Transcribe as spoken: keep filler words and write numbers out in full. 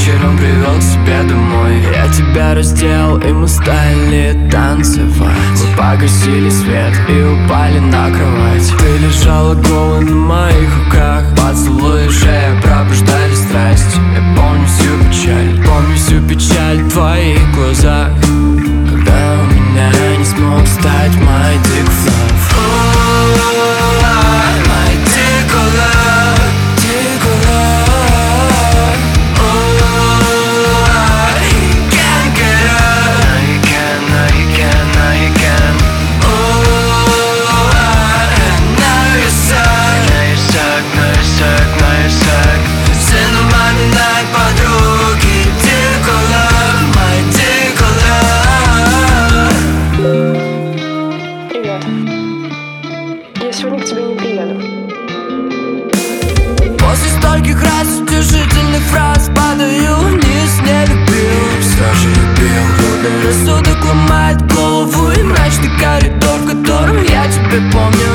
вечером привел к себе домой. Я тебя раздел, и мы стали танцевать. Мы погасили свет и упали на кровать. Ты лежала голой на моих руках. Поцелуи шея пробуждали страсть. Я помню всю печаль, помню всю печаль в твоих глазах, когда у меня не смог стать my dick love. My dick love, dick love. You can't get up. Now you can, now you can, now you can. Now you suck, now you suck, now you suck, now you suck. Все напоминает подруги. Dick love, my dick love. Привет. Я сегодня к тебе не приеду. После стольких раз утешительных фраз падаю вниз, не любил, все же любил. Трудный рассудок ломает голову, и мрачный коридор, в котором я тебя помню.